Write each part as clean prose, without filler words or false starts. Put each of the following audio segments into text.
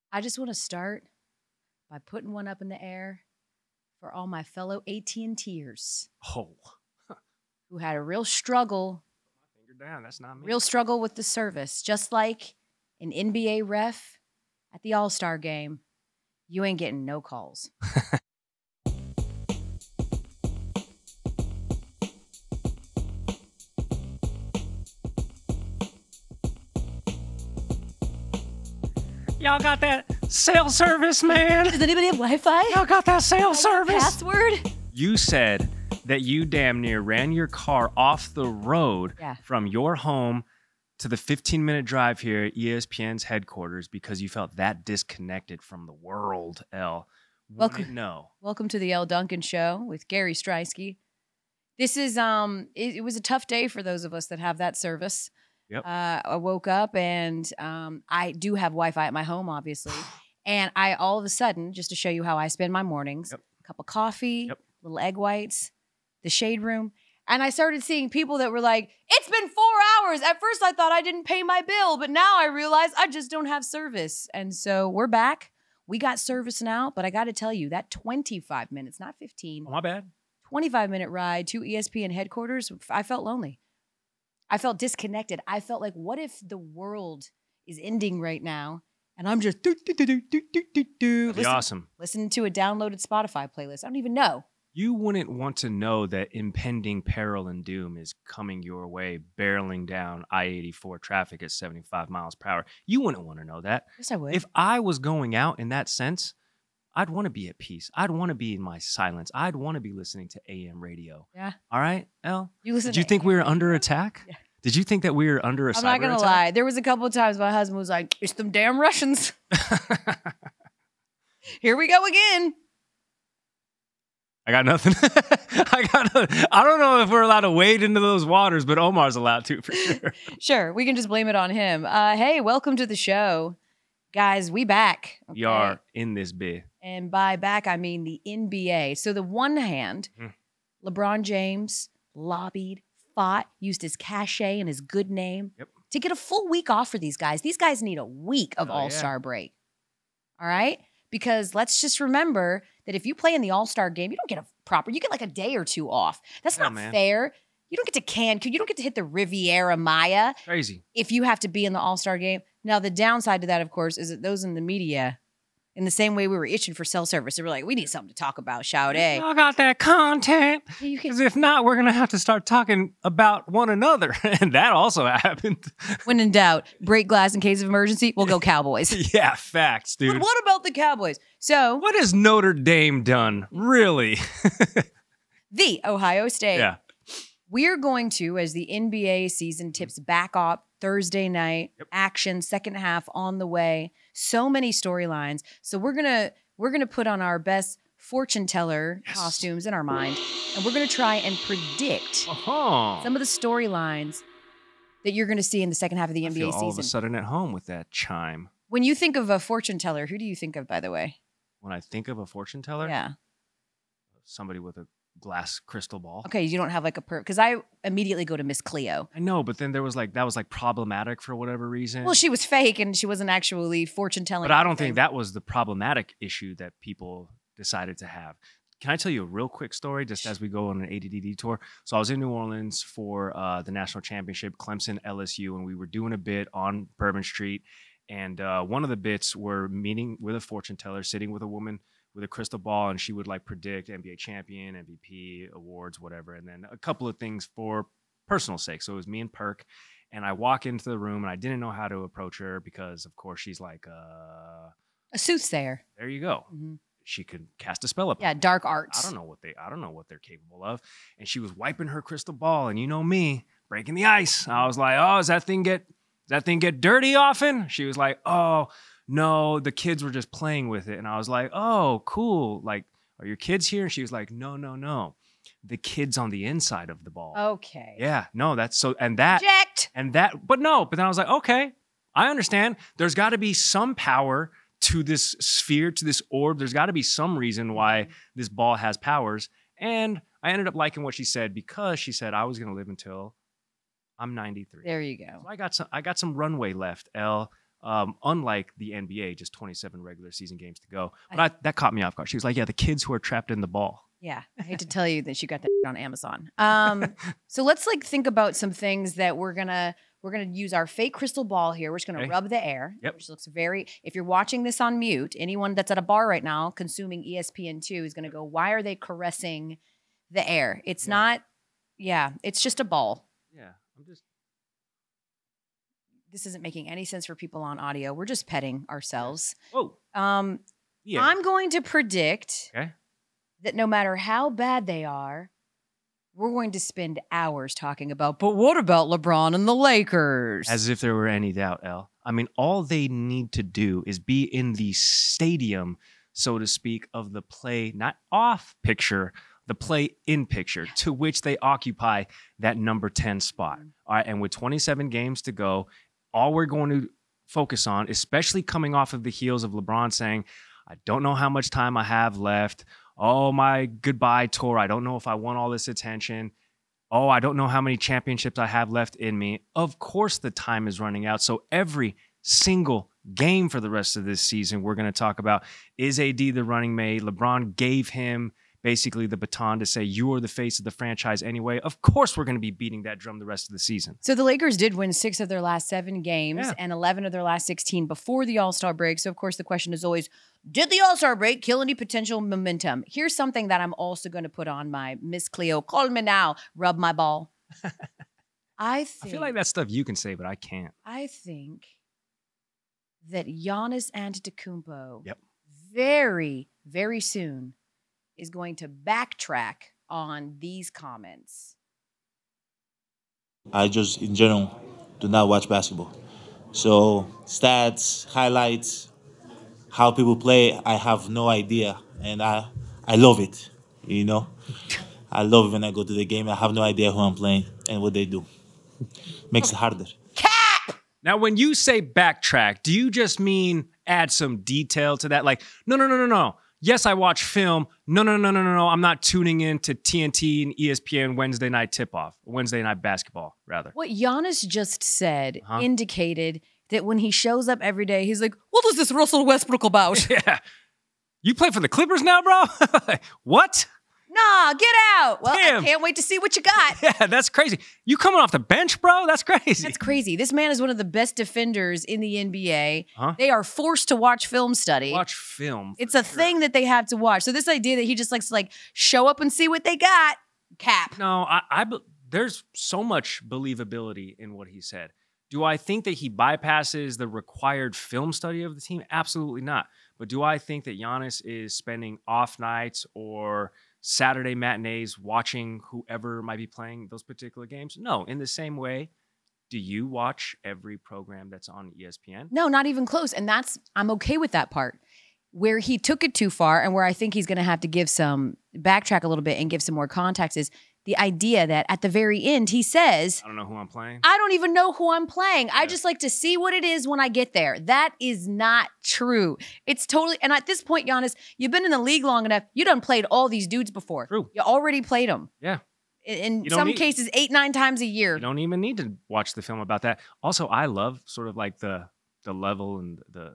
I just want to start by putting one up in the air for all my fellow AT&Ters Oh, who had a real struggle, finger down. That's not me. real struggle with the service. Just like an NBA ref at the All-Star game, you ain't getting no calls. Y'all got that cell service, man? Does anybody have Wi-Fi? Y'all got that cell service? Password? You said that you damn near ran your car off the road from your home to the 15-minute drive here at ESPN's headquarters because you felt that disconnected from the world, L. Welcome to the L. Duncan Show with Gary Streisky. This is it was a tough day for those of us that have that service. Yep. I woke up and I do have Wi-Fi at my home, obviously. And I all of a sudden, just to show you how I spend my mornings, a cup of coffee, little egg whites, the shade room. And I started seeing people that were like, it's been 4 hours. At first I thought I didn't pay my bill, but now I realize I just don't have service. And so we're back. We got service now, but I got to tell you, that 25 minutes, not 15. Oh, my bad. 25-minute ride to ESPN headquarters, I felt lonely. I felt disconnected. I felt like, what if the world is ending right now and I'm just awesome. Listening to a downloaded Spotify playlist. I don't even know. You wouldn't want to know that impending peril and doom is coming your way, barreling down I-84 traffic at 75 miles per hour. You wouldn't want to know that. Yes, I would. If I was going out in that sense, I'd want to be at peace. I'd want to be in my silence. I'd want to be listening to AM radio. Yeah. All right, Elle? Did you think we were under attack? Yeah. Did you think that we were under a cyber attack? I'm not going to lie. There was a couple of times my husband was like, it's them damn Russians. Here we go again. I got nothing. I don't know if we're allowed to wade into those waters, but Omar's allowed to for sure. Sure. We can just blame it on him. Hey, welcome to the show. Guys, we back. Okay? We are in this bit. And by back, I mean the NBA. So the one hand, LeBron James lobbied, fought, used his cachet and his good name to get a full week off for these guys. These guys need a week of All-Star break. All right? Because let's just remember that if you play in the All-Star game, you don't get you get like a day or two off. That's not fair. You don't get to Cancun. You don't get to hit the Riviera Maya. Crazy. If you have to be in the All-Star game. Now, the downside to that, of course, is that those in the media, in the same way we were itching for cell service, they were like, we need something to talk about, shout A. I got that content. Because if not, we're going to have to start talking about one another. And that also happened. When in doubt, break glass in case of emergency, we'll go Cowboys. Yeah, facts, dude. But what about the Cowboys? So, what has Notre Dame done, really? The Ohio State. Yeah. We're going to, as the NBA season tips back up, Thursday night, action, second half on the way. So many storylines. So we're gonna put on our best fortune teller costumes in our mind, and we're gonna try and predict some of the storylines that you're gonna see in the second half of the NBA season. All of a sudden at home with that chime. When you think of a fortune teller, who do you think of, by the way? When I think of a fortune teller? Yeah. Somebody with a glass crystal ball. Okay, you don't have like a because I immediately go to Miss Cleo. I know, but then there was that was problematic for whatever reason. Well, she was fake and she wasn't actually fortune telling. But I don't think that was the problematic issue that people decided to have. Can I tell you a real quick story just as we go on an ADD tour? So I was in New Orleans for the national championship, Clemson, LSU, and we were doing a bit on Bourbon Street. And one of the bits were meeting with a fortune teller, sitting with a woman with a crystal ball, and she would predict NBA champion, MVP, awards, whatever. And then a couple of things for personal sake. So it was me and Perk, and I walk into the room and I didn't know how to approach her because of course she's like a soothsayer. There you go. Mm-hmm. She could cast a spell up. Yeah, dark arts. I don't know what they're capable of. And she was wiping her crystal ball, and you know me, breaking the ice. I was like, "Oh, does that thing get dirty often?" She was like, "Oh, no, the kids were just playing with it." And I was like, "Oh, cool. Are your kids here?" And she was like, No. The kid's on the inside of the ball. Okay. Yeah, no, that's so, and that, Reject. And that, but then I was like, okay, I understand. There's got to be some power to this sphere, to this orb. There's got to be some reason why this ball has powers. And I ended up liking what she said because she said I was going to live until I'm 93. There you go. So I got some runway left, Elle. unlike the NBA, just 27 regular season games to go. But that caught me off guard. She was like, yeah, the kids who are trapped in the ball. Yeah, I hate to tell you that she got that on Amazon. So let's like think about some things that we're gonna use our fake crystal ball here. We're just gonna rub the air, which looks very. If you're watching this on mute, anyone that's at a bar right now consuming ESPN2 is gonna go, "Why are they caressing the air?" It's not. Yeah, it's just a ball. Yeah, I'm just. This isn't making any sense for people on audio. We're just petting ourselves. Oh. Yeah. I'm going to predict. Okay. That no matter how bad they are, we're going to spend hours talking about, but what about LeBron and the Lakers? As if there were any doubt, Elle. I mean, all they need to do is be in the stadium, so to speak, of the play, not off picture, the play in picture, to which they occupy that number 10 spot. All right, and with 27 games to go, all we're going to focus on, especially coming off of the heels of LeBron saying, I don't know how much time I have left. Oh, my goodbye tour. I don't know if I want all this attention. Oh, I don't know how many championships I have left in me. Of course, the time is running out. So every single game for the rest of this season, we're going to talk about, is AD the running mate? LeBron gave him basically the baton to say, you are the face of the franchise anyway. Of course, we're going to be beating that drum the rest of the season. So the Lakers did win 6 of their last 7 games and 11 of their last 16 before the All-Star break. So, of course, the question is always, did the All-Star break kill any potential momentum? Here's something that I'm also going to put on my Miss Cleo. Call me now. Rub my ball. I feel like that's stuff you can say, but I can't. I think that Giannis Antetokounmpo Yep. very, very soon is going to backtrack on these comments. I just, in general, do not watch basketball. So stats, highlights, how people play, I have no idea. And I love it, you know? I love it when I go to the game. I have no idea who I'm playing and what they do. Makes it harder. Cap! Now, when you say backtrack, do you just mean add some detail to that? Like, no. Yes, I watch film. No. I'm not tuning in to TNT and ESPN Wednesday night tip-off. Wednesday night basketball, rather. What Giannis just said indicated that when he shows up every day, he's like, what is this Russell Westbrook about? Yeah. You play for the Clippers now, bro? What? Nah, get out. Well, Damn. I can't wait to see what you got. Yeah, that's crazy. You coming off the bench, bro? That's crazy. That's crazy. This man is one of the best defenders in the NBA. They are forced to watch film study. Watch film. It's a thing that they have to watch. So this idea that he just likes to like show up and see what they got, cap. No, there's so much believability in what he said. Do I think that he bypasses the required film study of the team? Absolutely not. But do I think that Giannis is spending off nights or Saturday matinees watching whoever might be playing those particular games? No. In the same way, do you watch every program that's on ESPN? No, not even close. And I'm okay with that part. Where he took it too far and where I think he's going to have to backtrack a little bit and give some more context is the idea that at the very end, he says, I don't know who I'm playing. I don't even know who I'm playing. Yeah. I just like to see what it is when I get there. That is not true. It's totally, and at this point, Giannis, you've been in the league long enough. You done played all these dudes before. True. You already played them. Yeah. In some cases, 8-9 times a year. You don't even need to watch the film about that. Also, I love sort of like the level and the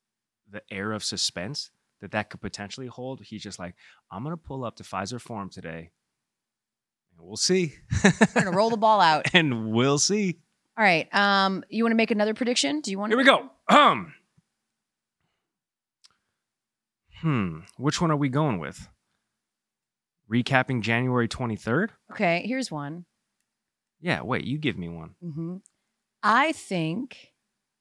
air of suspense that could potentially hold. He's just like, I'm going to pull up to Pfizer Forum today. We'll see. We're going to roll the ball out. And we'll see. All right. You want to make another prediction? Do you want? Here we go. Which one are we going with? Recapping January 23rd? Okay, here's one. Yeah, wait, you give me one. Mm-hmm. I think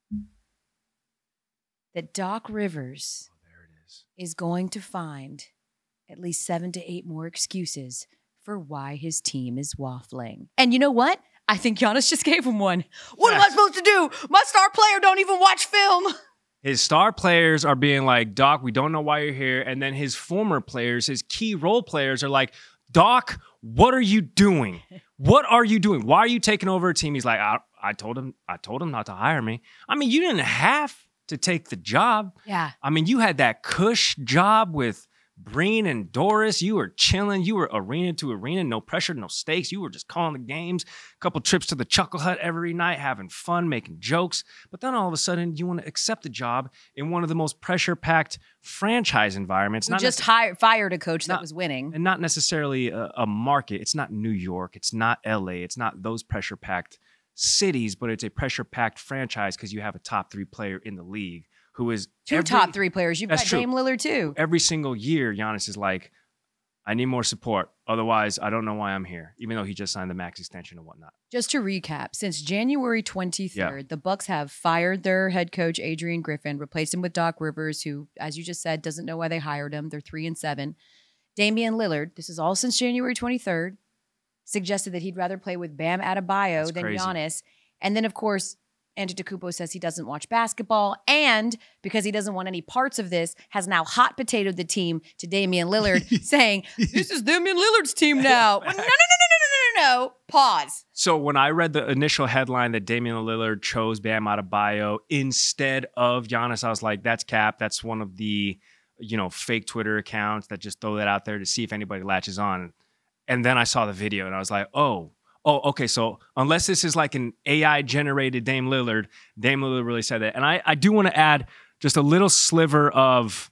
that Doc Rivers is going to find at least 7 to 8 more excuses for why his team is waffling. And you know what? I think Giannis just gave him one. What am I supposed to do? My star player don't even watch film. His star players are being like, Doc, we don't know why you're here. And then his former players, his key role players are like, Doc, what are you doing? What are you doing? Why are you taking over a team? He's like, I told him not to hire me. I mean, you didn't have to take the job. Yeah. I mean, you had that cush job with Breen and Doris, you were chilling. You were arena to arena, no pressure, no stakes. You were just calling the games. A couple trips to the Chuckle Hut every night, having fun, making jokes. But then all of a sudden, you want to accept a job in one of the most pressure-packed franchise environments. We just fired a coach that was winning. And not necessarily a market. It's not New York. It's not LA. It's not those pressure-packed cities, but it's a pressure-packed franchise because you have a top 3 player in the league who is top 3 players. You've got Dame Lillard too. Every single year, Giannis is like, I need more support. Otherwise, I don't know why I'm here, even though he just signed the max extension and whatnot. Just to recap, since January 23rd, the Bucks have fired their head coach, Adrian Griffin, replaced him with Doc Rivers, who, as you just said, doesn't know why they hired him. They're 3-7. Damian Lillard, this is all since January 23rd, suggested that he'd rather play with Bam Adebayo than Giannis. And then, of course, Antetokounmpo says he doesn't watch basketball, and because he doesn't want any parts of this, has now hot potatoed the team to Damian Lillard, saying, this is Damian Lillard's team now. No. Pause. So when I read the initial headline that Damian Lillard chose Bam Adebayo instead of Giannis, I was like, that's cap. That's one of the, fake Twitter accounts that just throw that out there to see if anybody latches on. And then I saw the video and I was like, oh, okay. So unless this is like an AI-generated Dame Lillard really said that. And I do want to add just a little sliver of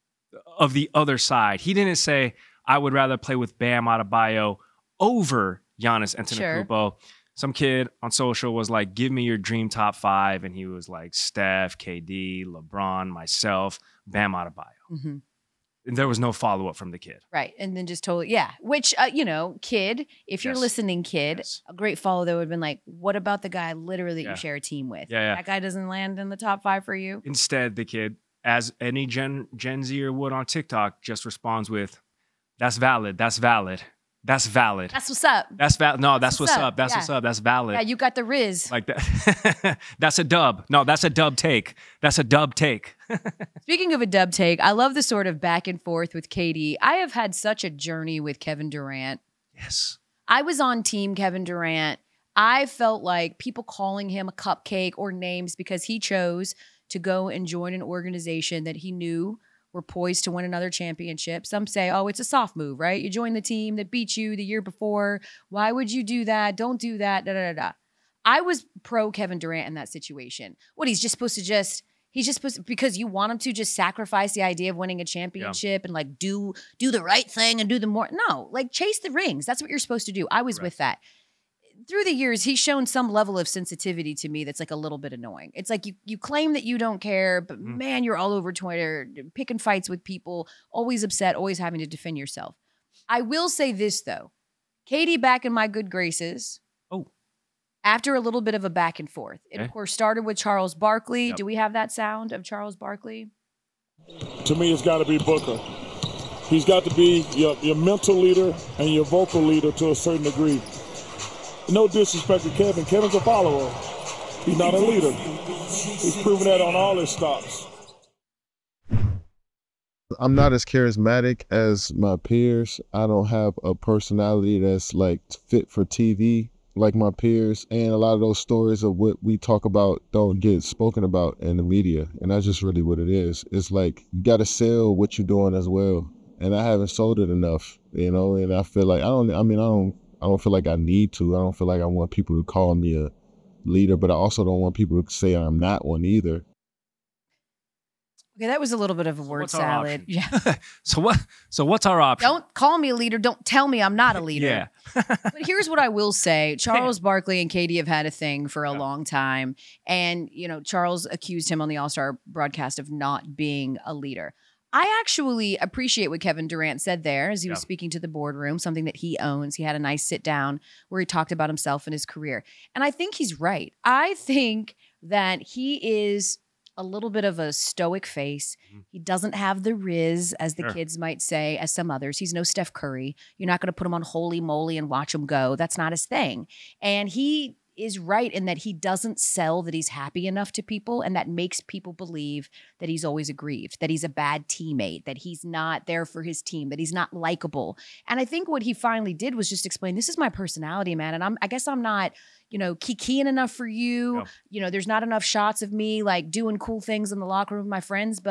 the other side. He didn't say, I would rather play with Bam Adebayo over Giannis Antetokounmpo. Sure. Some kid on social was like, give me your dream top 5. And he was like, Steph, KD, LeBron, myself, Bam Adebayo. Mm-hmm. And there was no follow-up from the kid. Right. And then just totally, yeah. Which, kid, if you're listening, kid, a great follow that would have been like, what about the guy literally that you share a team with? Yeah. That guy doesn't land in the top 5 for you? Instead, the kid, as any Gen Zer would on TikTok, just responds with, that's valid. That's valid. That's valid. That's what's up. That's valid. No, that's what's up. That's what's up. That's valid. Yeah, you got the Riz. Like that. That's a dub. No, that's a dub take. That's a dub take. Speaking of a dub take, I love the sort of back and forth with KD. I have had such a journey with Kevin Durant. Yes. I was on team Kevin Durant. I felt like people calling him a cupcake or names because he chose to go and join an organization that he knew were poised to win another championship. Some say, oh, it's a soft move, right? You joined the team that beat you the year before. Why would you do that? Don't do that, da-da-da-da. I was pro Kevin Durant in that situation. What, he's just supposed to, because you want him to just sacrifice the idea of winning a championship and like do the right thing and do the more. No, like chase the rings. That's what you're supposed to do. I was with that. Through the years, he's shown some level of sensitivity to me that's like a little bit annoying. It's like you claim that you don't care, but man, you're all over Twitter, picking fights with people, always upset, always having to defend yourself. I will say this, though. KD back in my good graces. Oh. After a little bit of a back and forth. It, of course, started with Charles Barkley. Yep. Do we have that sound of Charles Barkley? To me, it's got to be Booker. He's got to be your mental leader and your vocal leader to a certain degree. No disrespect to Kevin. Kevin's a follower. He's not a leader. He's proven that on all his stops. I'm not as charismatic as my peers. I don't have a personality that's like fit for TV like my peers. And a lot of those stories of what we talk about don't get spoken about in the media. And that's just really what it is. It's like you got to sell what you're doing as well. And I haven't sold it enough, and I feel like I don't feel like I need to. I don't feel like I want people to call me a leader, but I also don't want people to say I'm not one either. Okay, that was a little bit of a word salad. Yeah. So what's our option? Don't call me a leader. Don't tell me I'm not a leader. Yeah. But here's what I will say. Charles Barkley and KD have had a thing for a long time. And, Charles accused him on the All-Star broadcast of not being a leader. I actually appreciate what Kevin Durant said there as he was speaking to the boardroom, something that he owns. He had a nice sit down where he talked about himself and his career. And I think he's right. I think that he is a little bit of a stoic face. He doesn't have the Riz, as the kids might say, as some others. He's no Steph Curry. You're not going to put him on Holy Moly and watch him go. That's not his thing. And he is right in that he doesn't sell that he's happy enough to people, and that makes people believe that he's always aggrieved, that he's a bad teammate, that he's not there for his team, that he's not likable. And I think what he finally did was just explain, this is my personality, man, and I guess I'm not, kikiing enough for you. There's not enough shots of me like doing cool things in the locker room with my friends, but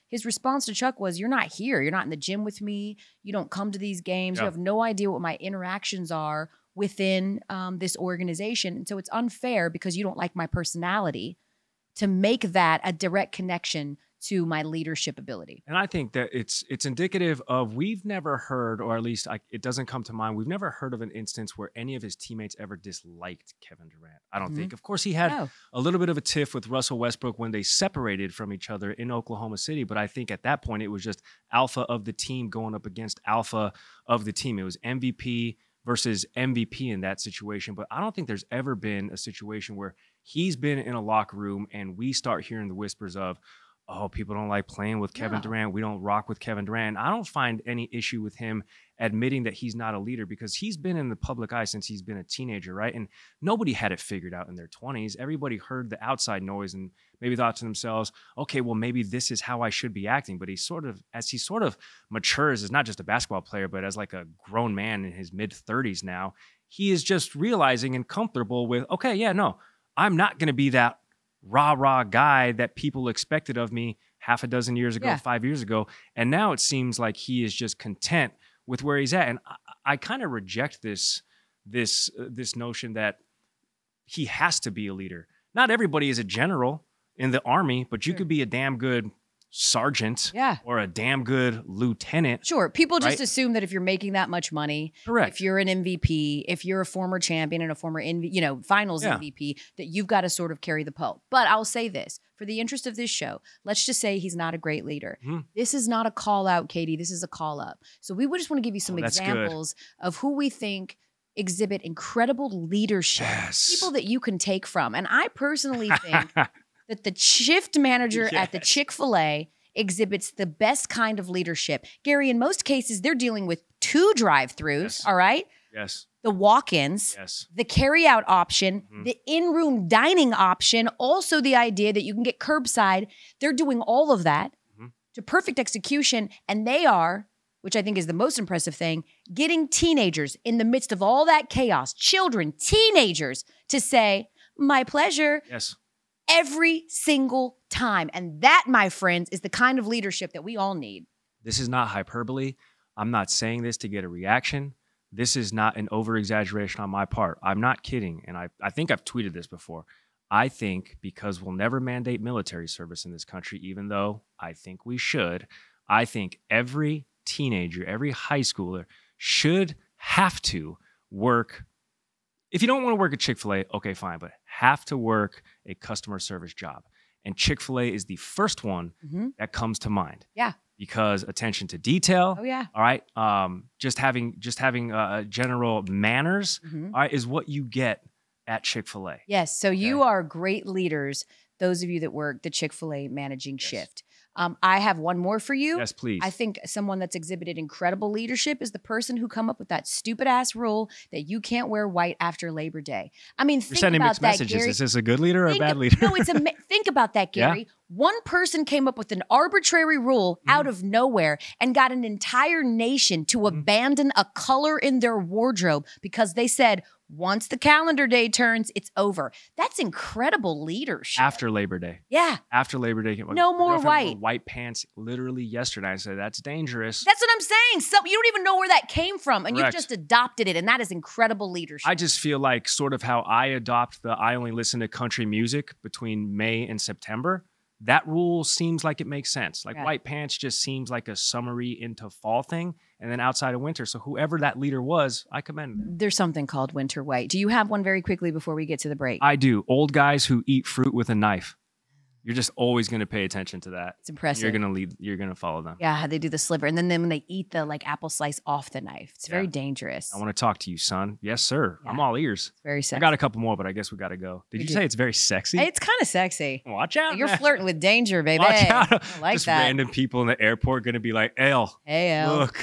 his response to Chuck was, "You're not here. You're not in the gym with me. You don't come to these games. You have no idea what my interactions are within this organization. And so it's unfair because you don't like my personality to make that a direct connection to my leadership ability." And I think that it's indicative of, we've never heard, or at least it doesn't come to mind, we've never heard of an instance where any of his teammates ever disliked Kevin Durant. I don't think. Of course, he had a little bit of a tiff with Russell Westbrook when they separated from each other in Oklahoma City, but I think at that point it was just alpha of the team going up against alpha of the team. It was MVP versus MVP in that situation. But I don't think there's ever been a situation where he's been in a locker room and we start hearing the whispers of, oh, people don't like playing with Kevin Durant. We don't rock with Kevin Durant. I don't find any issue with him admitting that he's not a leader, because he's been in the public eye since he's been a teenager, right? And nobody had it figured out in their 20s. Everybody heard the outside noise and maybe thought to themselves, okay, well, maybe this is how I should be acting. But as he sort of matures as not just a basketball player, but as like a grown man in his mid-30s now, he is just realizing and comfortable with, okay, yeah, no, I'm not going to be that rah-rah guy that people expected of me half a dozen years ago, 5 years ago. And now it seems like he is just content with where he's at. And I kind of reject this notion that he has to be a leader. Not everybody is a general in the Army, but you could be a damn good sergeant or a damn good lieutenant. Sure. People just assume that if you're making that much money, if you're an MVP, if you're a former champion and a former finals MVP, that you've got to sort of carry the pole. But I'll say this, for the interest of this show, let's just say he's not a great leader. This is not a call out, Katie. This is a call up. So we would just want to give you some examples of who we think exhibit incredible leadership, people that you can take from. And I personally think that the shift manager at the Chick-fil-A exhibits the best kind of leadership. Gary, in most cases, they're dealing with 2 drive-thrus, all right? Yes. The walk-ins, the carry-out option, the in-room dining option, also the idea that you can get curbside. They're doing all of that to perfect execution, and they are, which I think is the most impressive thing, getting teenagers in the midst of all that chaos, children, teenagers, to say, "My pleasure." Yes. Every single time. And that, my friends, is the kind of leadership that we all need. This is not hyperbole. I'm not saying this to get a reaction. This is not an over-exaggeration on my part. I'm not kidding. And I think I've tweeted this before. I think because we'll never mandate military service in this country, even though I think we should, I think every teenager, every high schooler should have to work. If you don't want to work at Chick-fil-A, okay, fine, but have to work a customer service job. And Chick-fil-A is the first one that comes to mind. Yeah. Because attention to detail. Oh, yeah. All right. Just having general manners, all right, is what you get at Chick-fil-A. Yes. So you are great leaders, those of you that work the Chick-fil-A managing shift. I have one more for you. Yes, please. I think someone that's exhibited incredible leadership is the person who come up with that stupid ass rule that you can't wear white after Labor Day. I mean, You're sending mixed messages. Gary. Is this a good leader or a bad leader? No, think about that, Gary. One person came up with an arbitrary rule out of nowhere and got an entire nation to abandon a color in their wardrobe because they said, once the calendar day turns, it's over. That's incredible leadership. After Labor Day. Yeah. After Labor Day. No more white. Wore white pants literally yesterday. I said, that's dangerous. That's what I'm saying. So you don't even know where that came from, and you've just adopted it, and that is incredible leadership. I just feel like sort of how I adopt I only listen to country music between May and September. That rule seems like it makes sense. Like white pants just seems like a summery into fall thing, and then outside of winter. So whoever that leader was, I commend them. There's something called winter white. Do you have one very quickly before we get to the break? I do. Old guys who eat fruit with a knife. You're just always going to pay attention to that. It's impressive. You're going to follow them. Yeah, they do the sliver. And then when they eat the apple slice off the knife, it's very dangerous. I want to talk to you, son. Yes, sir. Yeah. I'm all ears. It's very sexy. I got a couple more, but I guess we got to go. Did you say it's very sexy? It's kind of sexy. Watch out. You're flirting with danger, baby. Watch out. I like just that. Random people in the airport going to be like, El. Hey, El. Look.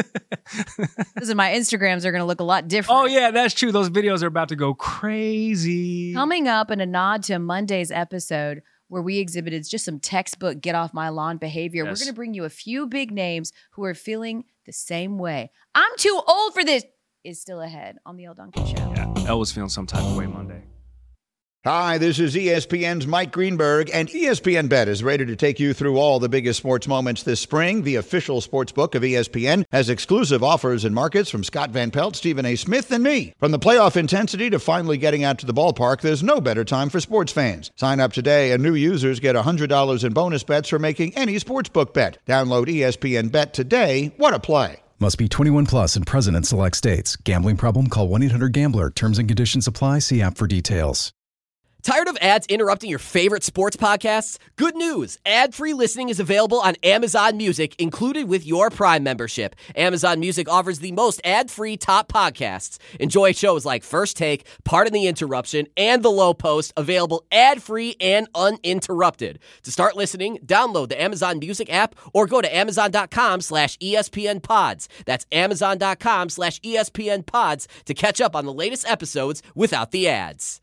Listen, my Instagrams are going to look a lot different. Oh, yeah, that's true. Those videos are about to go crazy. Coming up in a nod to Monday's episode, where we exhibited just some textbook get off my lawn behavior. We're going to bring you a few big names who are feeling the same way. I'm too old for this is still ahead on the Elle Duncan Show. Yeah, Elle was feeling some type of way Monday. Hi, this is ESPN's Mike Greenberg, and ESPN Bet is ready to take you through all the biggest sports moments this spring. The official sports book of ESPN has exclusive offers and markets from Scott Van Pelt, Stephen A. Smith, and me. From the playoff intensity to finally getting out to the ballpark, there's no better time for sports fans. Sign up today, and new users get $100 in bonus bets for making any sportsbook bet. Download ESPN Bet today. What a play. Must be 21 plus and present in select states. Gambling problem? Call 1-800-GAMBLER. Terms and conditions apply. See app for details. Tired of ads interrupting your favorite sports podcasts? Good news! Ad-free listening is available on Amazon Music, included with your Prime membership. Amazon Music offers the most ad-free top podcasts. Enjoy shows like First Take, Pardon the Interruption, and The Low Post, available ad-free and uninterrupted. To start listening, download the Amazon Music app or go to amazon.com/ESPN Pods. That's amazon.com/ESPN Pods to catch up on the latest episodes without the ads.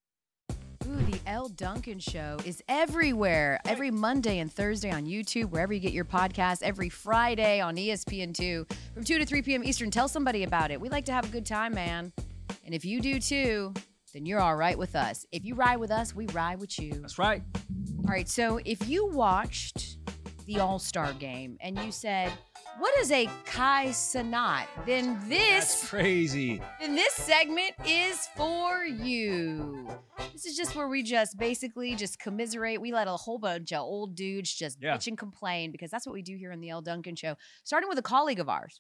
Ooh, the Elle Duncan Show is everywhere. Every Monday and Thursday on YouTube, wherever you get your podcasts. Every Friday on ESPN2 from 2 to 3 p.m. Eastern. Tell somebody about it. We like to have a good time, man. And if you do too, then you're all right with us. If you ride with us, we ride with you. That's right. All right, so if you watched the All-Star game and you said, what is a Kai Cenat? Then That's crazy. Then this segment is for you. This is just where we just basically just commiserate. We let a whole bunch of old dudes just bitch and complain, because that's what we do here on the Elle Duncan Show. Starting with a colleague of ours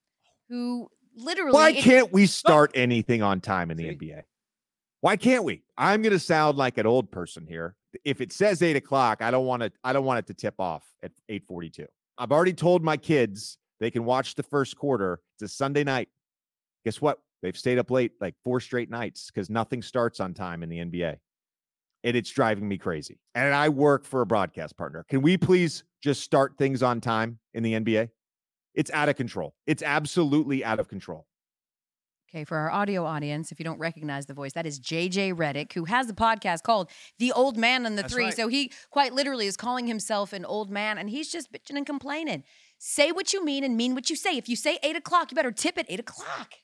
who literally... Why can't we start anything on time in the NBA? Why can't we? I'm going to sound like an old person here. If it says 8 o'clock, I don't want it to tip off at 8:42. I've already told my kids they can watch the first quarter. It's a Sunday night. Guess what? They've stayed up late like 4 straight nights because nothing starts on time in the NBA. And it's driving me crazy. And I work for a broadcast partner. Can we please just start things on time in the NBA? It's out of control. It's absolutely out of control. Okay, for our audio audience, if you don't recognize the voice, that is JJ Redick, who has the podcast called The Old Man and the Three. Right. So he quite literally is calling himself an old man, and he's just bitching and complaining. Say what you mean and mean what you say. If you say 8 o'clock, you better tip at 8 o'clock.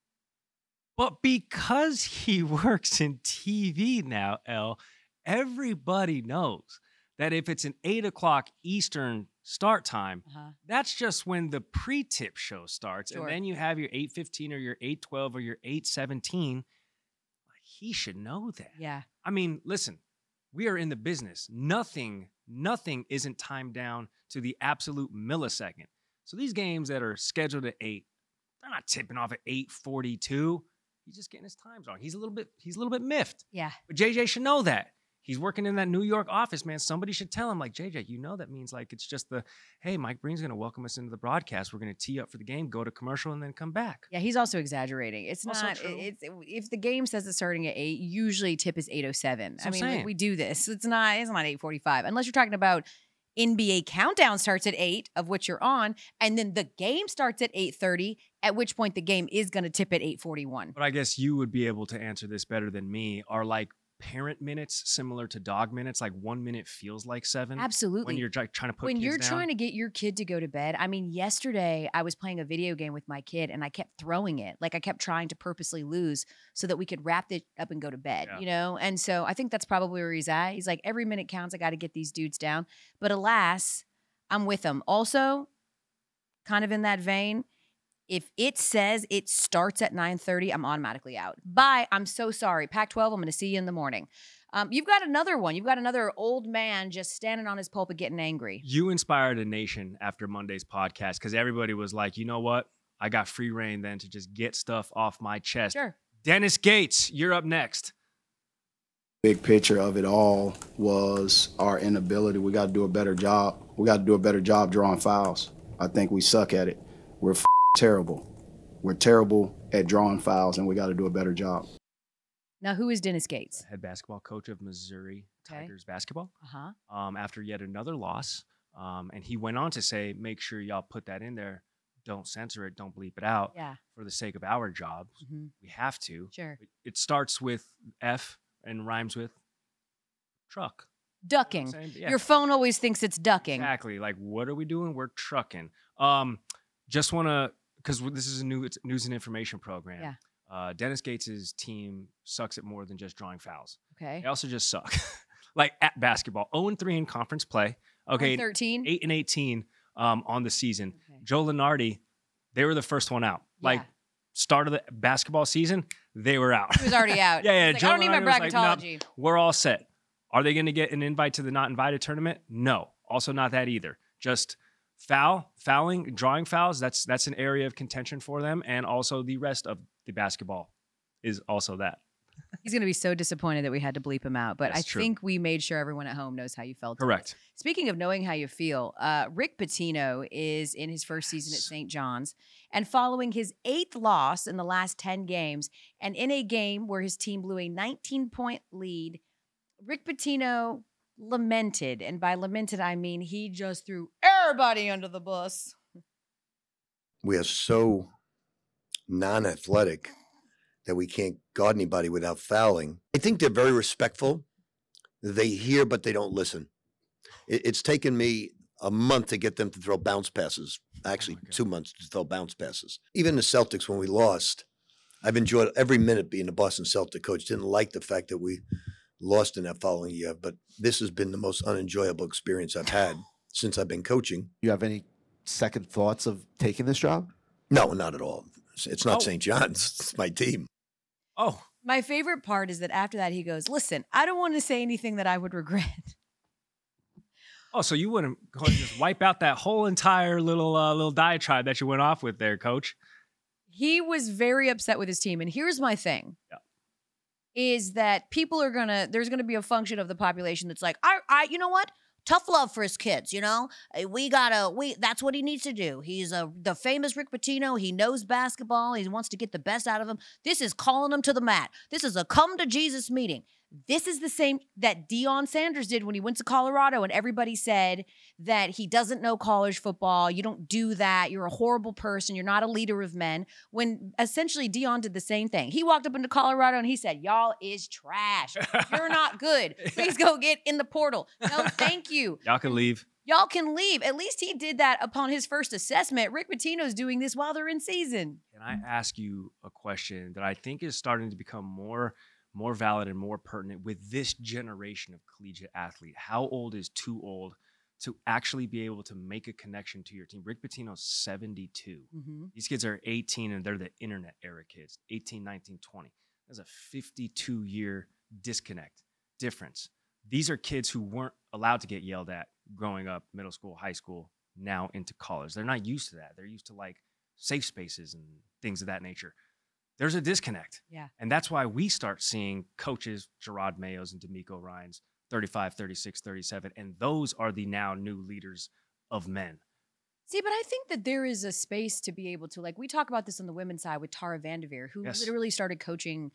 But because he works in TV now, Elle, everybody knows that if it's an 8 o'clock Eastern start time, that's just when the pre-tip show starts. Sure. And then you have your 8:15 or your 8:12 or your 8:17. He should know that. Yeah. I mean, listen, we are in the business. Nothing isn't timed down to the absolute millisecond. So these games that are scheduled at 8, they're not tipping off at 8:42. He's just getting his times wrong. He's a little bit miffed. Yeah. But JJ should know that. He's working in that New York office, man. Somebody should tell him, like, JJ, you know that means, like, it's just hey, Mike Breen's going to welcome us into the broadcast. We're going to tee up for the game, go to commercial, and then come back. Yeah, he's also exaggerating. It's also not, true. If the game says it's starting at 8, usually tip is 8:07. I mean, we do this. It's not 8:45. Unless you're talking about NBA countdown starts at 8, of which you're on, and then the game starts at 8:30, at which point the game is going to tip at 8:41. But I guess you would be able to answer this better than me. Are, like, parent minutes similar to dog minutes? Like 1 minute feels like 7? Absolutely. When you're trying to put when kids you're down? trying to get your kid to go to bed. I mean, yesterday I was playing a video game with my kid and I kept throwing it. Like I kept trying to purposely lose so that we could wrap it up and go to bed, you know? And so I think that's probably where he's at. He's like, every minute counts. I got to get these dudes down. But alas, I'm with him. Also, kind of in that vein, if it says it starts at 9:30, I'm automatically out. Bye. I'm so sorry. Pac-12, I'm going to see you in the morning. You've got another one. You've got another old man just standing on his pulpit getting angry. You inspired a nation after Monday's podcast because everybody was like, you know what? I got free reign then to just get stuff off my chest. Sure. Dennis Gates, you're up next. Big picture of it all was our inability. We got to do a better job. We got to do a better job drawing fouls. I think we suck at it. We're terrible. We're terrible at drawing fouls, and we got to do a better job. Now, who is Dennis Gates? Head basketball coach of Missouri Tigers basketball. After yet another loss. And he went on to say, make sure y'all put that in there. Don't censor it. Don't bleep it out. Yeah. For the sake of our jobs. We have to. Sure. It starts with F and rhymes with truck. Ducking. You know Your phone always thinks it's ducking. Exactly. Like, what are we doing? We're trucking. Just want to, because this is a news and information program. Yeah. Dennis Gates' team sucks at more than just drawing fouls. Okay. They also just suck. Like at basketball, 0-3 in conference play. Okay. 13. 8-18 on the season. Okay. Joe Lunardi, they were the first one out. Like Yeah. start of the basketball season, they were out. He was already out. Yeah. He's like, Joe I don't need my Lunardi was like, bracketology. "Nope, we're all set. Are they going to get an invite to the not invited tournament? No. Also not that either. Just fouling, drawing fouls. That's an area of contention for them. And also the rest of the basketball is also that. He's going to be so disappointed that we had to bleep him out. But That's I true. think we made sure everyone at home knows how you felt. Correct. Speaking of knowing how you feel, Rick Pitino is in his first season at St. John's and following his 8th loss in the last 10 games and in a game where his team blew a 19-point lead, Rick Pitino lamented. And by lamented, I mean he just threw everybody under the bus. We are so non-athletic that we can't guard anybody without fouling. I think they're very respectful. They hear, but they don't listen. It's taken me a month to get them to throw bounce passes. Actually, 2 months to throw bounce passes. Even the Celtics, when we lost, I've enjoyed every minute being the Boston Celtic coach. Didn't like the fact that we lost in that following year, but this has been the most unenjoyable experience I've had since I've been coaching. You have any second thoughts of taking this job? No, not at all. It's not Oh. St. John's. It's my team. Oh, My favorite part is that after that, he goes, listen, I don't want to say anything that I would regret. Oh, so you wouldn't go and just wipe out that whole entire little diatribe that you went off with there, Coach? He was very upset with his team. And here's my thing. Yeah. Is that people are there's gonna be a function of the population that's like, you know what? Tough love for his kids, you know? That's what he needs to do. He's the famous Rick Pitino. He knows basketball. He wants to get the best out of them. This is calling them to the mat. This is a come to Jesus meeting. This is the same that Deion Sanders did when he went to Colorado and everybody said that he doesn't know college football. You don't do that. You're a horrible person. You're not a leader of men. When essentially Deion did the same thing. He walked up into Colorado and he said, y'all is trash. You're not good. Please go get in the portal. No, thank you. Y'all can leave. Y'all can leave. At least he did that upon his first assessment. Rick Pitino's doing this while they're in season. Can I ask you a question that I think is starting to become more valid and more pertinent with this generation of collegiate athlete? How old is too old to actually be able to make a connection to your team? Rick Pitino's 72. Mm-hmm. These kids are 18 and they're the internet era kids, 18, 19, 20. There's a 52-year disconnect difference. These are kids who weren't allowed to get yelled at growing up, middle school, high school, now into college. They're not used to that. They're used to like safe spaces and things of that nature. There's a disconnect. Yeah. And that's why we start seeing coaches, Gerard Mayos and D'Amico Ryans, 35, 36, 37. And those are the now new leaders of men. See, but I think that there is a space to be able to, like, we talk about this on the women's side with Tara Vanderveer, who Yes. literally started coaching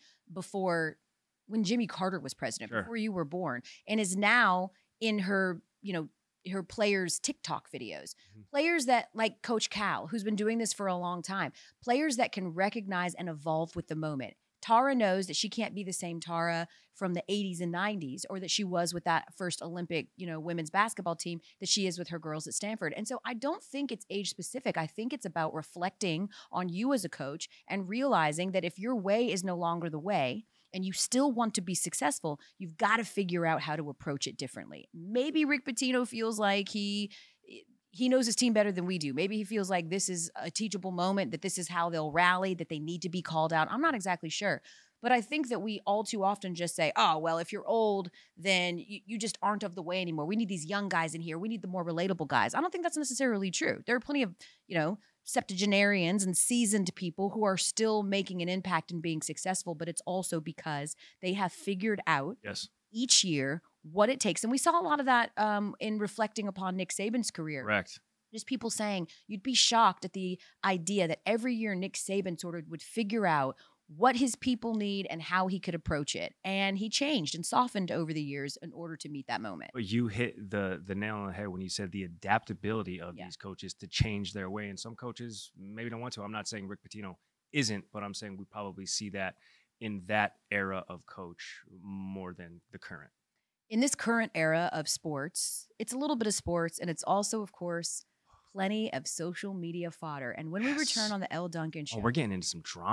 when Jimmy Carter was president, Sure. before you were born, and is now in her, her players' TikTok videos. Mm-hmm. Players that, like Coach Cal, who's been doing this for a long time, players that can recognize and evolve with the moment. Tara knows that she can't be the same Tara from the 80s and 90s, or that she was with that first Olympic, women's basketball team, that she is with her girls at Stanford. And so I don't think it's age specific. I think it's about reflecting on you as a coach and realizing that if your way is no longer the way, and you still want to be successful, you've got to figure out how to approach it differently. Maybe Rick Pitino feels like he knows his team better than we do. Maybe he feels like this is a teachable moment, that this is how they'll rally, that they need to be called out. I'm not exactly sure. But I think that we all too often just say, oh, well, if you're old, then you just aren't of the way anymore. We need these young guys in here. We need the more relatable guys. I don't think that's necessarily true. There are plenty of, septuagenarians and seasoned people who are still making an impact and being successful, but it's also because they have figured out each year what it takes. And we saw a lot of that in reflecting upon Nick Saban's career. Correct. Just people saying you'd be shocked at the idea that every year Nick Saban sort of would figure out what his people need and how he could approach it. And he changed and softened over the years in order to meet that moment. But you hit the nail on the head when you said the adaptability of these coaches to change their way. And some coaches maybe don't want to. I'm not saying Rick Pitino isn't, but I'm saying we probably see that in that era of coach more than the current. In this current era of sports, it's a little bit of sports, and it's also, of course, plenty of social media fodder. And when we return on the Elle Duncan Show, we're getting into some drama.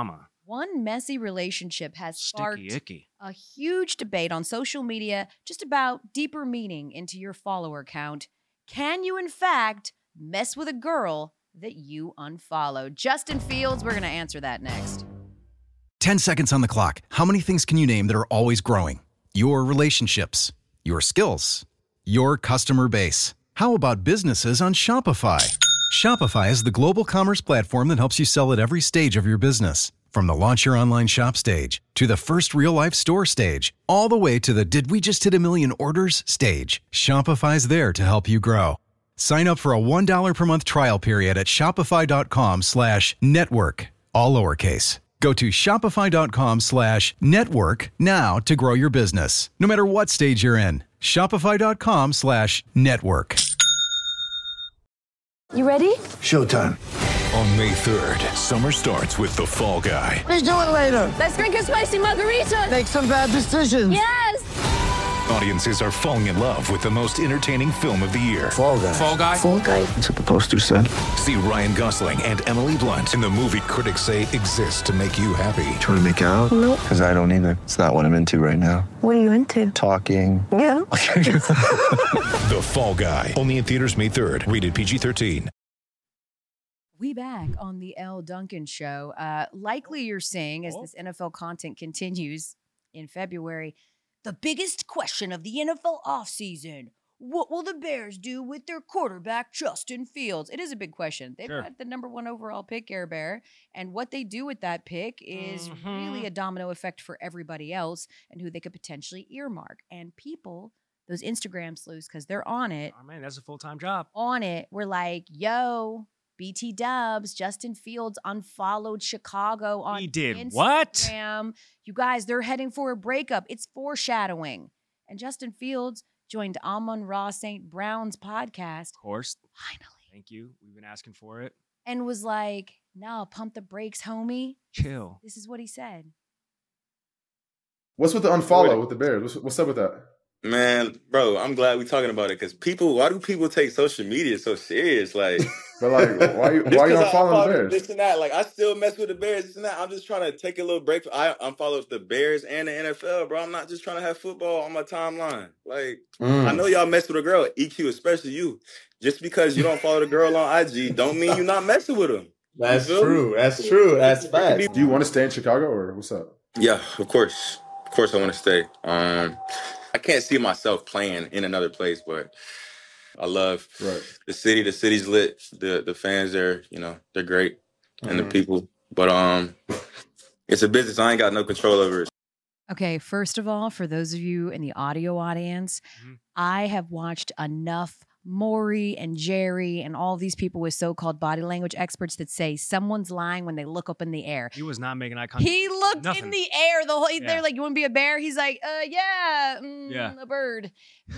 One messy relationship has sparked Sticky icky. a huge debate on social media just about deeper meaning into your follower count. Can you, in fact, mess with a girl that you unfollowed? Justin Fields, we're going to answer that next. 10 seconds on the clock. How many things can you name that are always growing? Your relationships, your skills, your customer base. How about businesses on Shopify? Shopify is the global commerce platform that helps you sell at every stage of your business. From the launch your online shop stage, to the first real-life store stage, all the way to the did we just hit a million orders stage. Shopify's there to help you grow. Sign up for a $1 per month trial period at shopify.com/network, all lowercase. Go to shopify.com/network now to grow your business, no matter what stage you're in. Shopify.com/network. You ready? Showtime. On May 3rd, summer starts with The Fall Guy. Let's do it later. Let's drink a spicy margarita. Make some bad decisions. Yes. Audiences are falling in love with the most entertaining film of the year. Fall Guy. Fall Guy? Fall Guy. That's what the poster said. See Ryan Gosling and Emily Blunt in the movie critics say exists to make you happy. Trying to make it out? Nope. Because I don't either. It's not what I'm into right now. What are you into? Talking. Yeah. The Fall Guy. Only in theaters May 3rd. Rated PG-13. We back on the Elle Duncan Show. Likely you're seeing, as this NFL content continues in February, the biggest question of the NFL offseason. What will the Bears do with their quarterback, Justin Fields? It is a big question. They've got the number 1 overall pick, Air Bear, and what they do with that pick is really a domino effect for everybody else and who they could potentially earmark. And people, those Instagram sleuths, because they're on it. Oh, man, that's a full-time job. On it, we're like, yo, BT Dubs, Justin Fields unfollowed Chicago on He did Instagram. what? You guys, they're heading for a breakup. It's foreshadowing. And Justin Fields joined Amon-Ra St. Brown's podcast. Of course. Finally. Thank you. We've been asking for it. And was like, no, pump the brakes, homie. Chill. This is what he said. What's with the unfollow with the Bears? What's up with that? Man, bro, I'm glad we're talking about it because why do people take social media so serious? Like, but like, why you unfollowing the Bears? This and that. Like, I still mess with the Bears, this and that. I'm just trying to take a little break. I unfollow the Bears and the NFL, bro. I'm not just trying to have football on my timeline. Like, I know y'all mess with a girl, EQ, especially you. Just because you don't follow the girl on IG, don't mean you're not messing with them. That's true. That's true. That's facts. Do you want to stay in Chicago or what's up? Yeah, of course. Of course, I want to stay. I can't see myself playing in another place, but I love the city. The city's lit. The fans there, they're great, and the people. But it's a business. I ain't got no control over it. Okay, first of all, for those of you in the audio audience, I have watched enough Maury and Jerry and all these people with so-called body language experts that say someone's lying when they look up in the air. He was not making eye contact. He looked in the air the whole. They're like, "You want to be a bear?" He's like, yeah, a bird.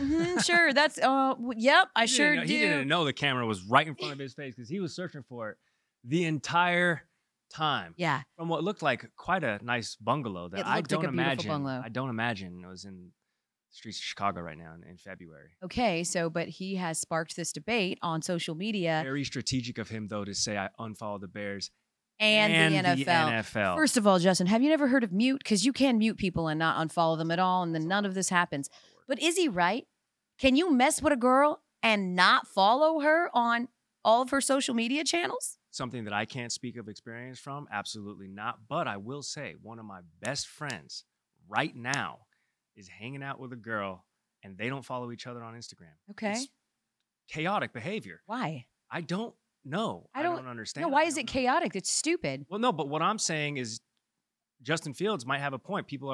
Sure, that's yep, I sure do." He didn't know the camera was right in front of his face because he was searching for it the entire time. Yeah, from what looked like quite a nice bungalow that I don't imagine. Bungalow. I don't imagine it was in the streets of Chicago right now in February. Okay, but he has sparked this debate on social media. Very strategic of him, though, to say I unfollow the Bears and the NFL. First of all, Justin, have you never heard of mute? Because you can mute people and not unfollow them at all, and then none of this happens. But is he right? Can you mess with a girl and not follow her on all of her social media channels? Something that I can't speak of experience from? Absolutely not. But I will say one of my best friends right now is hanging out with a girl and they don't follow each other on Instagram. Okay. It's chaotic behavior. Why? I don't know. I don't understand. No, why is it chaotic? It's stupid. Well, no, but what I'm saying is Justin Fields might have a point. People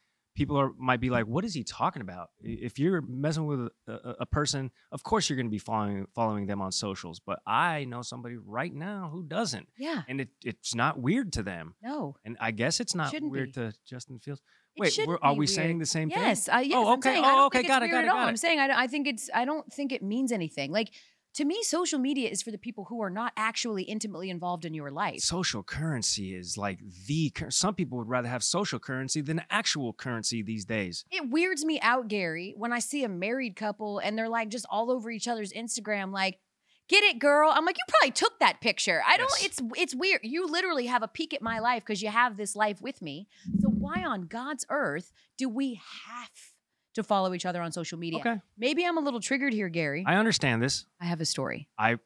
might be like, what is he talking about? If you're messing with a person, of course you're going to be following them on socials. But I know somebody right now who doesn't. Yeah. And it's not weird to them. No. And I guess it's not weird to Justin Fields. Wait, are we weird. Saying the same thing? Yes. Oh, okay. Okay. Got it. I'm saying I don't think it means anything. Like, to me, social media is for the people who are not actually intimately involved in your life. Social currency is like some people would rather have social currency than actual currency these days. It weirds me out, Gary, when I see a married couple and they're like just all over each other's Instagram, like, Get it, girl? I'm like, you probably took that picture. I don't, it's weird. You literally have a peek at my life because you have this life with me. So why on God's earth do we have to follow each other on social media? Okay. Maybe I'm a little triggered here, Gary. I understand this. I have a story.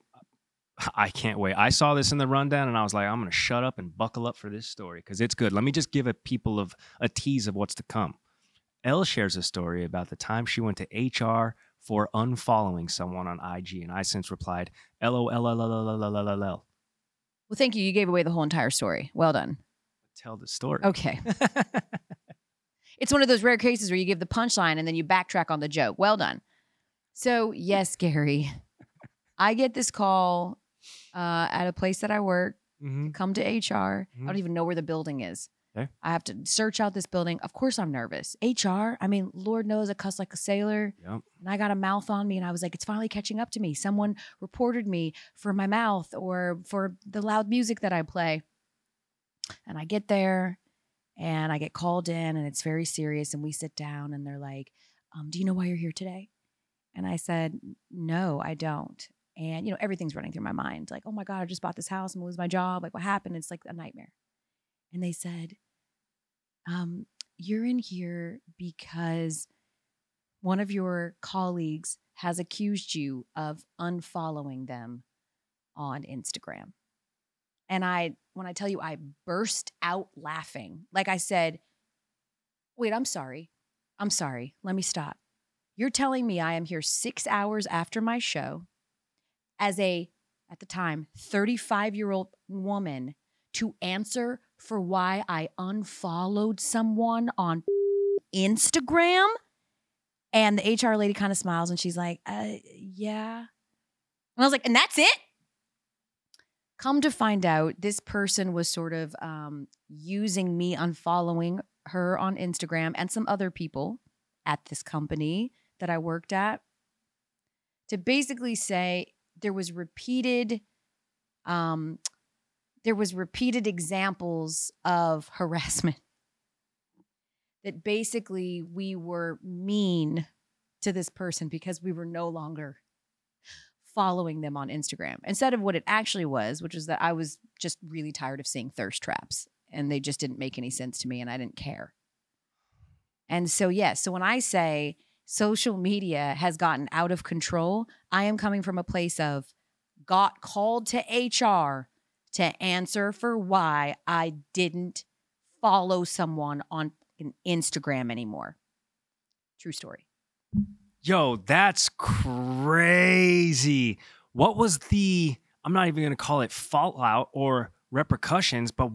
I can't wait. I saw this in the rundown and I was like, I'm going to shut up and buckle up for this story because it's good. Let me just give people a tease of what's to come. Elle shares a story about the time she went to HR for unfollowing someone on IG, and I since replied, LOL. Well, thank you. You gave away the whole entire story. Well done. Tell the story. Okay. It's one of those rare cases where you give the punchline and then you backtrack on the joke. Well done. So, yes, Gary, I get this call at a place that I work. Come to HR. I don't even know where the building is. Okay. I have to search out this building. Of course I'm nervous. HR, I mean, Lord knows I cuss like a sailor. Yep. And I got a mouth on me and I was like, it's finally catching up to me. Someone reported me for my mouth or for the loud music that I play. And I get there and I get called in and it's very serious and we sit down and they're like, do you know why you're here today? And I said, no, I don't. And, everything's running through my mind. Like, oh my God, I just bought this house. I'm gonna lose my job. Like, what happened? It's like a nightmare. And they said, you're in here because one of your colleagues has accused you of unfollowing them on Instagram. And when I tell you, I burst out laughing. Like I said, wait, I'm sorry. Let me stop. You're telling me I am here 6 hours after my show as at the time, 35-year-old woman to answer for why I unfollowed someone on Instagram? And the HR lady kind of smiles and she's like, yeah. And I was like, and that's it? Come to find out, this person was sort of using me unfollowing her on Instagram and some other people at this company that I worked at to basically say there was repeated examples of harassment, that basically we were mean to this person because we were no longer following them on Instagram. Instead of what it actually was, which is that I was just really tired of seeing thirst traps and they just didn't make any sense to me and I didn't care. And so, so when I say social media has gotten out of control, I am coming from a place of got called to HR to answer for why I didn't follow someone on Instagram anymore. True story. Yo, that's crazy. What was I'm not even going to call it fallout or repercussions, but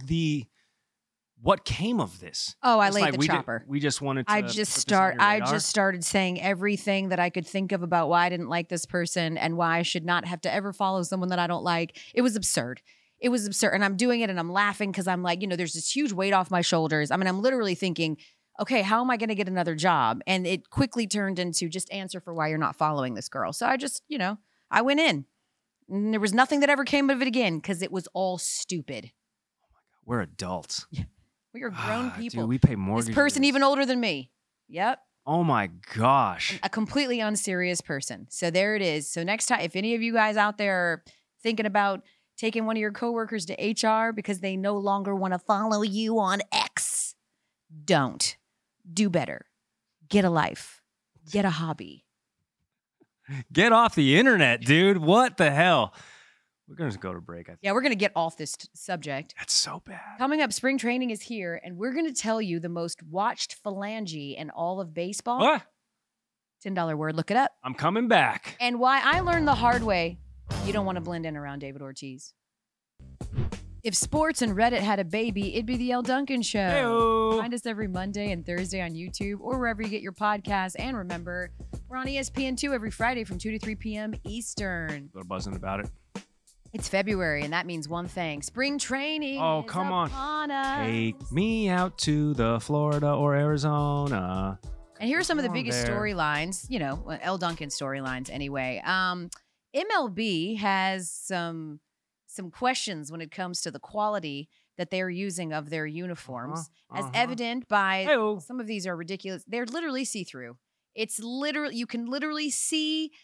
what came of this? Oh, I laid the chopper. We just wanted to. I just started saying everything that I could think of about why I didn't like this person and why I should not have to ever follow someone that I don't like. It was absurd. And I'm doing it and I'm laughing because I'm like, there's this huge weight off my shoulders. I mean, I'm literally thinking, okay, how am I going to get another job? And it quickly turned into just answer for why you're not following this girl. So I just, I went in. And there was nothing that ever came of it again because it was all stupid. Oh my God, we're adults. Yeah. We are grown people. Dude, we pay mortgages. This person even older than me. Yep. Oh my gosh. A completely unserious person. So there it is. So next time, if any of you guys out there are thinking about taking one of your coworkers to HR because they no longer want to follow you on X, don't. Do better. Get a life. Get a hobby. Get off the internet, dude. What the hell? We're going to go to break, I think. Yeah, we're going to get off this subject. That's so bad. Coming up, spring training is here, and we're going to tell you the most watched phalange in all of baseball. What? $10 word. Look it up. I'm coming back. And why I learned the hard way, you don't want to blend in around David Ortiz. If sports and Reddit had a baby, it'd be the Elle Duncan Show. Hey-o. Find us every Monday and Thursday on YouTube or wherever you get your podcasts. And remember, we're on ESPN2 every Friday from 2 to 3 p.m. Eastern. They're buzzing about it. It's February, and that means one thing. Spring training Oh, is come on. upon us. Take me out to the Florida or Arizona. And here are some of the Come on biggest there. storylines, Elle Duncan storylines anyway. MLB has some questions when it comes to the quality that they're using of their uniforms, as evident by some of these are ridiculous. They're literally see-through. It's literally, you can literally see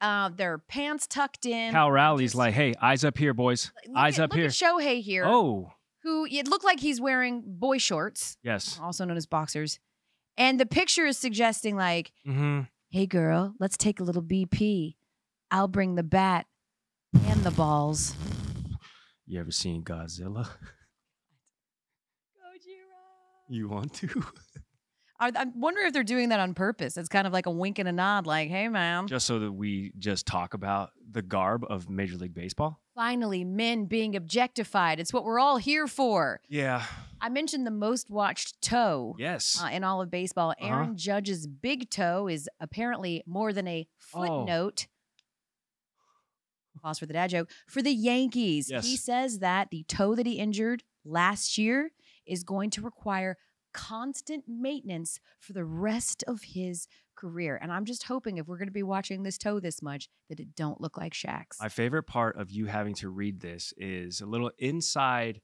their pants tucked in. Cal Rowley's like, hey, eyes up here, boys. Eyes up here. Look at Shohei here. Oh. Who it looked like he's wearing boy shorts. Yes. Also known as boxers. And the picture is suggesting like, hey, girl, let's take a little BP. I'll bring the bat and the balls. You ever seen Godzilla? You want to? I'm wondering if they're doing that on purpose. It's kind of like a wink and a nod, like, hey, man. Just so that we just talk about the garb of Major League Baseball? Finally, men being objectified. It's what we're all here for. Yeah. I mentioned the most watched toe in all of baseball. Aaron Judge's big toe is apparently more than a footnote. Pause for the dad joke. For the Yankees, he says that the toe that he injured last year is going to require constant maintenance for the rest of his career. And I'm just hoping if we're going to be watching this toe this much that it don't look like Shaq's. My favorite part of you having to read this is a little inside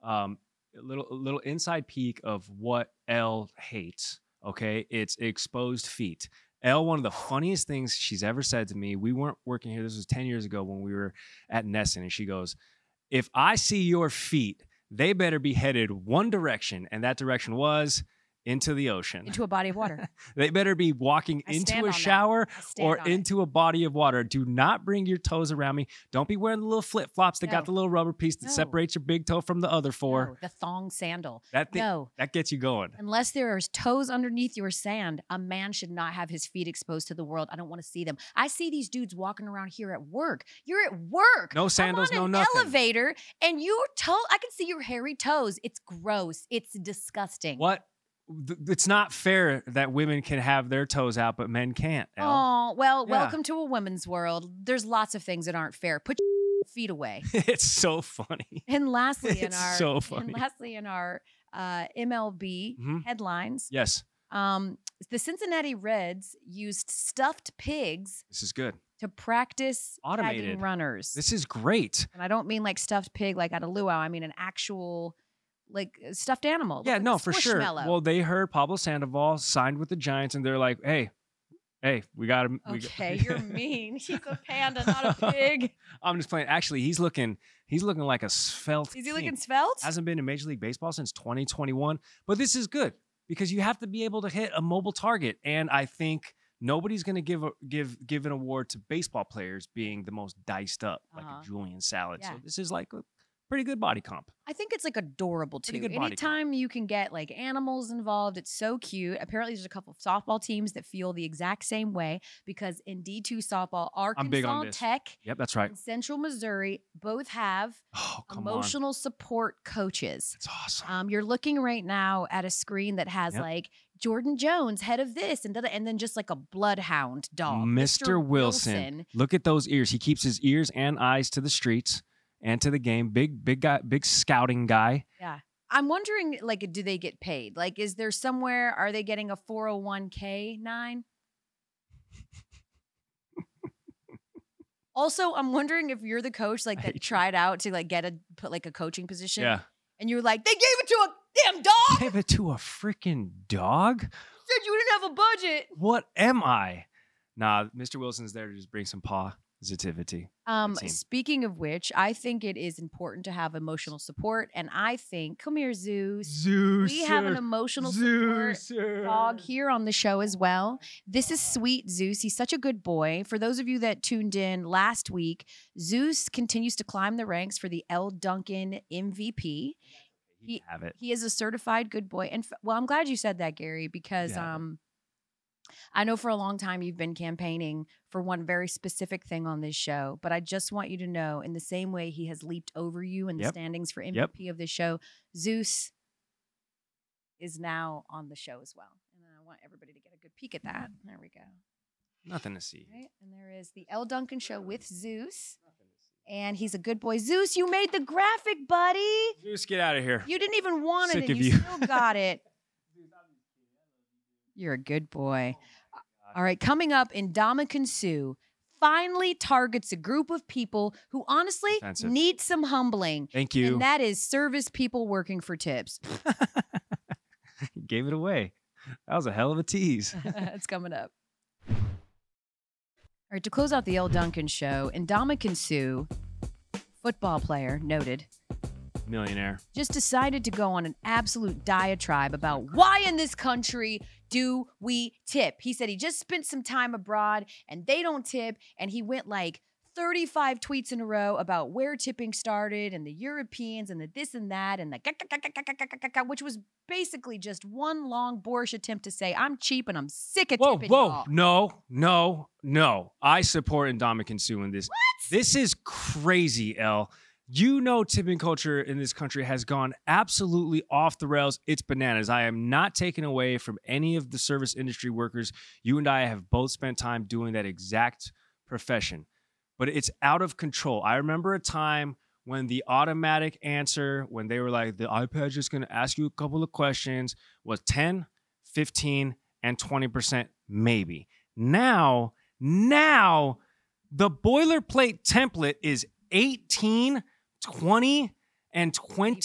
peek of what Elle hates. Okay, it's exposed feet. Elle, one of the funniest things she's ever said to me, we weren't working here, this was 10 years ago when we were at Nesson, and she goes, if I see your feet, they better be headed one direction, and that direction was into the ocean. Into a body of water. They better be walking into a shower or into a body of water. Do not bring your toes around me. Don't be wearing the little flip-flops that got the little rubber piece that separates your big toe from the other four. No, the thong sandal. That gets you going. Unless there are toes underneath your sand, a man should not have his feet exposed to the world. I don't want to see them. I see these dudes walking around here at work. You're at work. No sandals, I'm on no an nothing. elevator, and your toe, I can see your hairy toes. It's gross. It's disgusting. What? It's not fair that women can have their toes out, but men can't. Elle. Oh, well, welcome to a women's world. There's lots of things that aren't fair. Put your feet away. It's so funny. And lastly, in our MLB headlines. Yes. The Cincinnati Reds used stuffed pigs. This is good. To practice automated tagging runners. This is great. And I don't mean like stuffed pig like at a luau. I mean an actual like stuffed animal. Yeah, like no, for sure. Squishmallow. Well, they heard Pablo Sandoval signed with the Giants, and they're like, hey, we got him. Okay, you're mean. He's a panda, not a pig. I'm just playing. Actually, he's looking like a svelte. Is he looking svelte? Hasn't been in Major League Baseball since 2021. But this is good because you have to be able to hit a mobile target, and I think nobody's going to give an award to baseball players being the most diced up, like a Julian Salad. Yeah. So this is like a pretty good body comp. I think it's like adorable too. Pretty good body Anytime you can get like animals involved, it's so cute. Apparently, there's a couple of softball teams that feel the exact same way because in D2 softball, I'm big on Arkansas this. Tech Yep, that's right. and Central Missouri both have emotional support coaches. That's awesome. You're looking right now at a screen that has like Jordan Jones, head of this, and then just like a bloodhound dog. Mr. Wilson. Look at those ears. He keeps his ears and eyes to the streets and to the game. Big guy, big scouting guy. Yeah. I'm wondering, like, do they get paid? Like, is there somewhere, are they getting a 401k 9? Also, I'm wondering if you're the coach, like, that tried out to, like, put, like, a coaching position. Yeah. And you're like, they gave it to a damn dog? Gave it to a freaking dog? Said you didn't have a budget. What am I? Nah, Mr. Wilson's there to just bring some positivity. Speaking of which, I think it is important to have emotional support. And I think, come here, Zeus. We have an emotional support dog here on the show as well. This is Sweet Zeus. He's such a good boy. For those of you that tuned in last week, Zeus continues to climb the ranks for the L. Duncan MVP. He is a certified good boy. And well, I'm glad you said that, Gary, because I know for a long time you've been campaigning for one very specific thing on this show, but I just want you to know, in the same way he has leaped over you in the standings for MVP of this show, Zeus is now on the show as well. And I want everybody to get a good peek at that. There we go. Nothing to see. Right? And there is the L. Duncan Show with Zeus. And he's a good boy. Zeus, you made the graphic, buddy. Zeus, get out of here. You didn't even want Sick it, and of you you. still got it. You're a good boy. All right, coming up, Ndamukong Suh finally targets a group of people who honestly need some humbling. Thank you. And that is service people working for tips. Gave it away. That was a hell of a tease. It's coming up. All right, to close out the Elle Duncan show, Ndamukong Suh, football player, noted, millionaire, just decided to go on an absolute diatribe about why in this country do we tip. He said he just spent some time abroad and they don't tip, and he went like 35 tweets in a row about where tipping started and the Europeans and the this and that and the which was basically just one long boorish attempt to say, I'm cheap and I'm sick of tipping y'all. No. I support Ndamukong Suh in this. What? This is crazy, Elle. You know, tipping culture in this country has gone absolutely off the rails. It's bananas. I am not taking away from any of the service industry workers. You and I have both spent time doing that exact profession, but it's out of control. I remember a time when the automatic answer, when they were like, the iPad's just going to ask you a couple of questions, was 10, 15, and 20% maybe. Now, the boilerplate template is 18, 20, and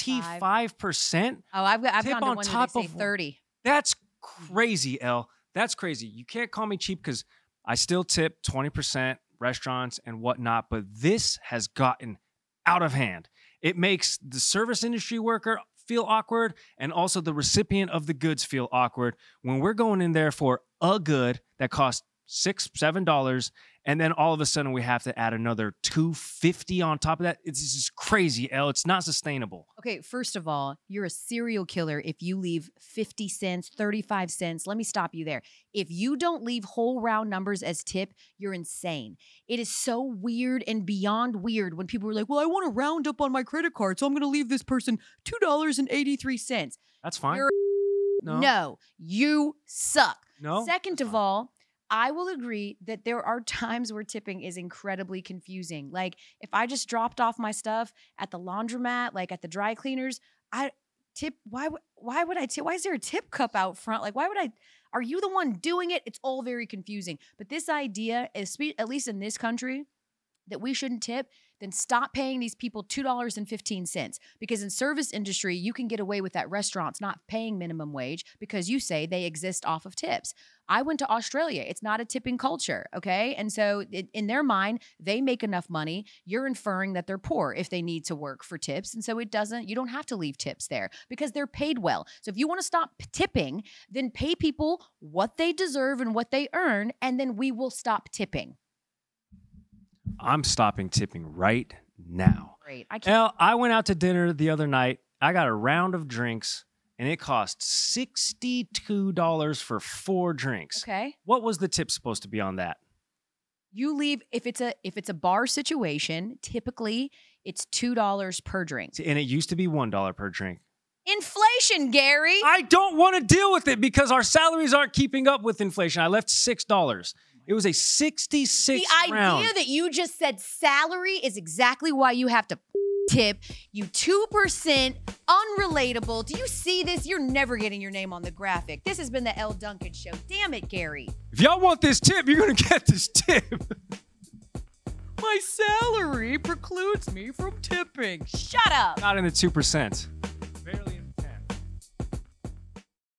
25%. Oh, I've gone to one top where they say of 30. That's crazy, Elle. That's crazy. You can't call me cheap because I still tip 20% restaurants and whatnot, but this has gotten out of hand. It makes the service industry worker feel awkward and also the recipient of the goods feel awkward when we're going in there for a good that costs $6, $7, and then all of a sudden we have to add another $2.50 on top of that. It's just crazy, Elle. It's not sustainable. Okay, first of all, you're a serial killer if you leave 50 cents, 35 cents. Let me stop you there. If you don't leave whole round numbers as tip, you're insane. It is so weird and beyond weird when people are like, well, I want to round up on my credit card, so I'm going to leave this person $2.83. That's fine. No, you suck. No. Second of all, I will agree that there are times where tipping is incredibly confusing. Like if I just dropped off my stuff at the laundromat, like at the dry cleaners, I tip. Why would I tip? Why is there a tip cup out front? Like why would I? Are you the one doing it? It's all very confusing. But this idea, at least in this country, that we shouldn't tip, then stop paying these people $2.15. Because in service industry, you can get away with that restaurants not paying minimum wage because you say they exist off of tips. I went to Australia. It's not a tipping culture, okay? And so in their mind, they make enough money. You're inferring that they're poor if they need to work for tips. And so you don't have to leave tips there because they're paid well. So if you want to stop tipping, then pay people what they deserve and what they earn, and then we will stop tipping. I'm stopping tipping right now. Great. I went out to dinner the other night. I got a round of drinks, and it cost $62 for 4 drinks. Okay. What was the tip supposed to be on that? You leave if it's a bar situation, typically it's $2 per drink. And it used to be $1 per drink. Inflation, Gary. I don't want to deal with it because our salaries aren't keeping up with inflation. I left $6. It was a 66 The round. idea that you just said salary is exactly why you have to tip. You 2% unrelatable. Do you see this? You're never getting your name on the graphic. This has been the Elle Duncan Show. Damn it, Gary. If y'all want this tip, you're going to get this tip. My salary precludes me from tipping. Shut up. Not in the 2%.